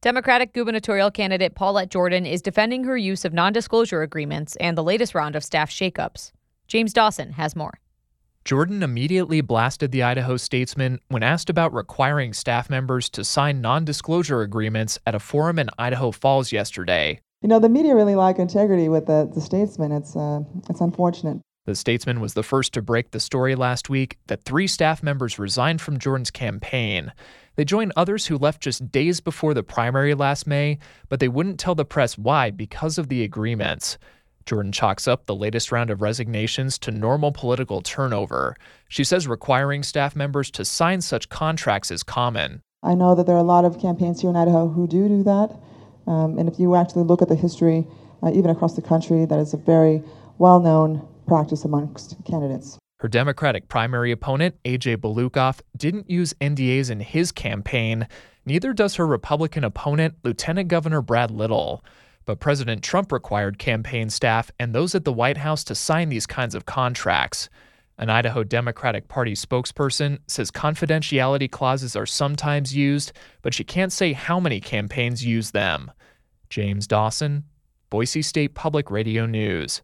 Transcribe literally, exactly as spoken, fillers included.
Democratic gubernatorial candidate Paulette Jordan is defending her use of non-disclosure agreements and the latest round of staff shakeups. James Dawson has more. Jordan immediately blasted the Idaho Statesman when asked about requiring staff members to sign non-disclosure agreements at a forum in Idaho Falls yesterday. You know, the media really lack integrity with the, the Statesman. It's, uh, it's unfortunate. The Statesman was the first to break the story last week that three staff members resigned from Jordan's campaign. They joined others who left just days before the primary last May, but they wouldn't tell the press why because of the agreements. Jordan chalks up the latest round of resignations to normal political turnover. She says requiring staff members to sign such contracts is common. I know that there are a lot of campaigns here in Idaho who do do that. Um, and if you actually look at the history, uh, even across the country, that is a very well-known practice amongst candidates. Her Democratic primary opponent, A J Belukoff, didn't use N D As in his campaign. Neither does her Republican opponent, Lieutenant Governor Brad Little. But President Trump required campaign staff and those at the White House to sign these kinds of contracts. An Idaho Democratic Party spokesperson says confidentiality clauses are sometimes used, but she can't say how many campaigns use them. James Dawson, Boise State Public Radio News.